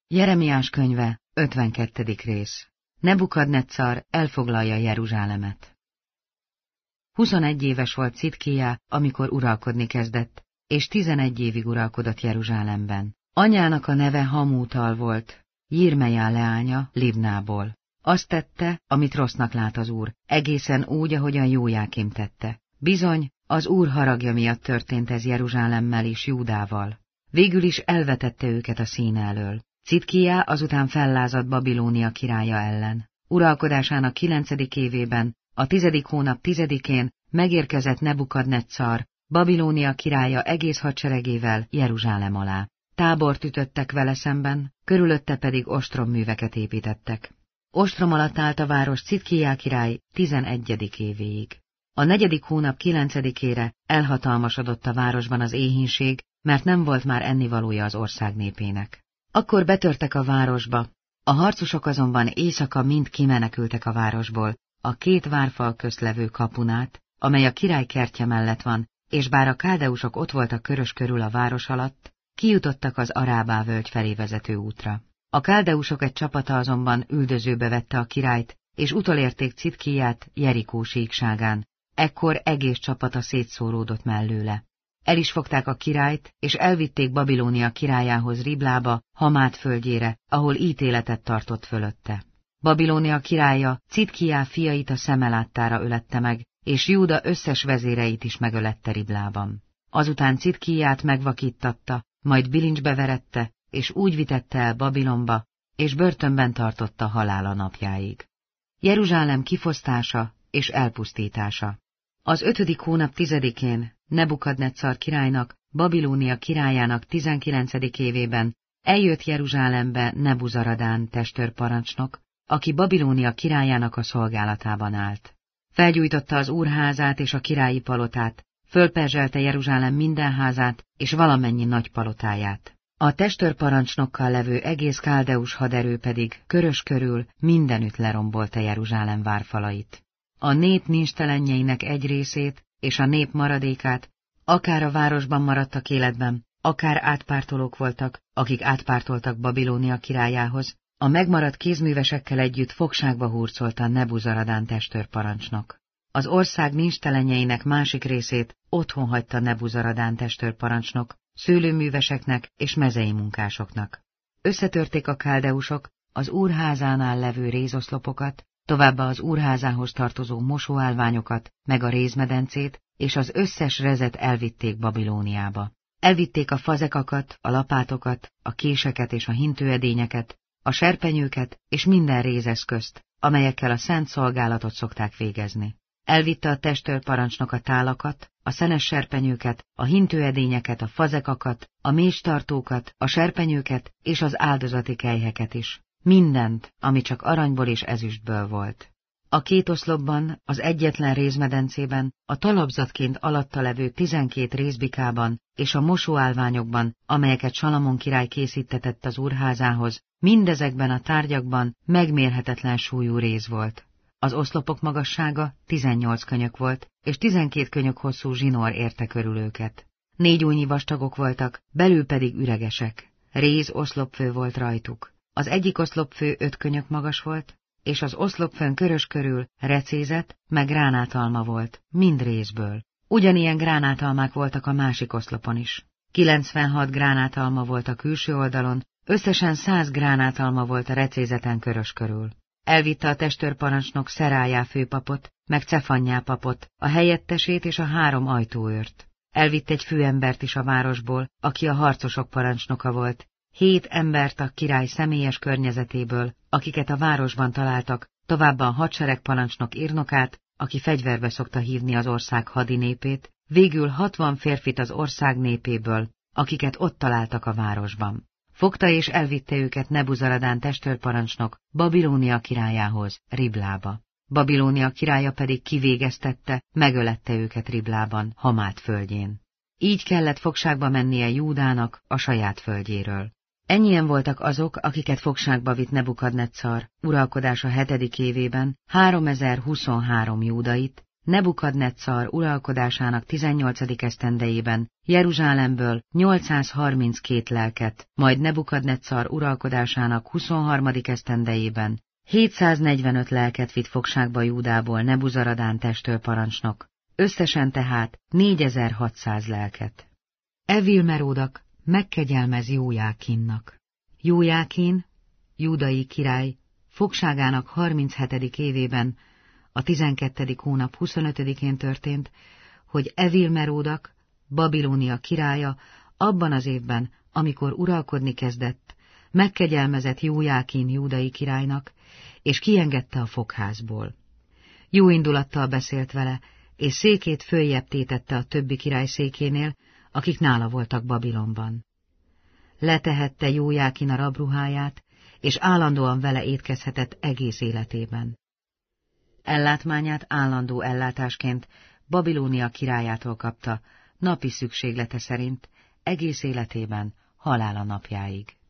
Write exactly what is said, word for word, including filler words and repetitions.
Jeremiás könyve, ötvenkettedik rész. Nebukadneccar elfoglalja Jeruzsálemet. Huszonegy éves volt Citkijá, amikor uralkodni kezdett, és tizenegy évig uralkodott Jeruzsálemben. Anyjának a neve Hamútal volt, Jirmejá leánya Libnából. Azt tette, amit rossznak lát az Úr, egészen úgy, ahogyan Jójákim tette. Bizony, az Úr haragja miatt történt ez Jeruzsálemmel és Júdával. Végül is elvetette őket a színe elől. Citkijá azután fellázadt Babilónia királya ellen. Uralkodásának kilencedik évében, a tizedik hónap tizedikén megérkezett Nebukadneccar, Babilónia királya egész hadseregével Jeruzsálem alá. Tábort ütöttek vele szemben, körülötte pedig ostromműveket építettek. Ostrom alatt állt a város Citkijá király tizenegyedik évéig. A negyedik hónap kilencedikére elhatalmasodott a városban az éhínség, mert nem volt már ennivalója az ország népének. Akkor betörtek a városba, a harcosok azonban éjszaka mind kimenekültek a városból, a két várfal közt levő kapunát, amely a király kertje mellett van, és bár a káldeusok ott voltak körös körül a város alatt, kijutottak az Arábá völgy felé vezető útra. A káldeusok egy csapata azonban üldözőbe vette a királyt, és utolérték Citkiját Jerikó síkságán, ekkor egész csapata szétszóródott mellőle. El is fogták a királyt, és elvitték Babilónia királyához Riblába, Hamát földjére, ahol ítéletet tartott fölötte. Babilónia királya Citkijá fiait a szeme láttára ölette meg, és Júda összes vezéreit is megölette Riblában. Azután Citkiját megvakíttatta, majd bilincsbe verette, és úgy vitette el Babilonba, és börtönben tartotta halála napjáig. Jeruzsálem kifosztása és elpusztítása. Az ötödik hónap tizedikén Nebukadneccar királynak, Babilónia királyának tizenkilencedik évében eljött Jeruzsálembe Nebuzaradán testőrparancsnok, aki Babilónia királyának a szolgálatában állt. Felgyújtotta az úrházát és a királyi palotát, fölperzselte Jeruzsálem minden házát és valamennyi nagy palotáját. A testőrparancsnokkal levő egész káldeus haderő pedig körös körül mindenütt lerombolta Jeruzsálem várfalait. A nép nincstelenjeinek egy részét és a nép maradékát, akár a városban maradtak életben, akár átpártolók voltak, akik átpártoltak Babilónia királyához, a megmaradt kézművesekkel együtt fogságba hurcolta Nebuzaradán testőrparancsnok. Az ország nincstelenjeinek másik részét otthon hagyta Nebuzaradán testőrparancsnok, szőlőműveseknek és mezei munkásoknak. Összetörték a káldeusok az úrházánál levő rézoszlopokat, továbbá az úrházához tartozó mosóállványokat, meg a rézmedencét, és az összes rezet elvitték Babilóniába. Elvitték a fazekakat, a lapátokat, a késeket és a hintőedényeket, a serpenyőket és minden rézeszközt, amelyekkel a szent szolgálatot szokták végezni. Elvitte a testőrparancsnok a tálakat, a szenes serpenyőket, a hintőedényeket, a fazekakat, a mécstartókat, a serpenyőket és az áldozati kelyheket is. Mindent, ami csak aranyból és ezüstből volt. A két oszlopban, az egyetlen rézmedencében, a talapzatként alatta levő tizenkét rézbikában és a mosóállványokban, amelyeket Salamon király készítetett az úrházához, mindezekben a tárgyakban megmérhetetlen súlyú réz volt. Az oszlopok magassága tizennyolc könyök volt, és tizenkét könyök hosszú zsinór érte körül őket. Négy ujnyi vastagok voltak, belül pedig üregesek. Réz oszlopfő volt rajtuk. Az egyik oszlopfő öt könyök magas volt, és az oszlopfőn körös körül recézet, meg gránátalma volt, mind rézből. Ugyanilyen gránátalmák voltak a másik oszlopon is. kilencvenhat gránátalma volt a külső oldalon, összesen száz gránátalma volt a recézeten körös körül. Elvitte a testőrparancsnok Szerájá főpapot, meg Cefanyá papot, a helyettesét és a három ajtóőrt. Elvitt egy főembert is a városból, aki a harcosok parancsnoka volt, hét embert a király személyes környezetéből, akiket a városban találtak, továbbá a hadseregparancsnok írnokát, aki fegyverbe szokta hívni az ország hadinépét, végül hatvan férfit az ország népéből, akiket ott találtak a városban. Fogta és elvitte őket Nebuzaradán testőrparancsnok Babilónia királyához, Riblába. Babilónia királya pedig kivégeztette, megölette őket Riblában, Hamát földjén. Így kellett fogságba mennie Júdának a saját földjéről. Ennyien voltak azok, akiket fogságba vitt Nebukadneccar, uralkodása hetedik évében, háromezer-huszonhárom júdait, Nebukadneccar uralkodásának tizennyolcadik esztendejében Jeruzsálemből nyolcszázharminckét lelket, majd Nebukadneccar uralkodásának huszonharmadik esztendejében hétszáznegyvenöt lelket vitt fogságba Júdából Nebuzaradán testőrparancsnok, összesen tehát négyezer-hatszáz lelket. Evil-Meródak megkegyelmez Jójákinnak. Jójákin, júdai király, fogságának harminchetedik évében, a tizenkettedik hónap huszonötödikén történt, hogy Evil-Meródak, Babilónia királya abban az évben, amikor uralkodni kezdett, megkegyelmezett Jójákin júdai királynak, és kiengedte a fogházból. Jó indulattal beszélt vele, és székét följebb tétette a többi király székénél, akik nála voltak Babilonban. Letehette Jójákin a rabruháját, és állandóan vele étkezhetett egész életében. Ellátmányát állandó ellátásként Babilónia királyától kapta, napi szükséglete szerint, egész életében, halála napjáig.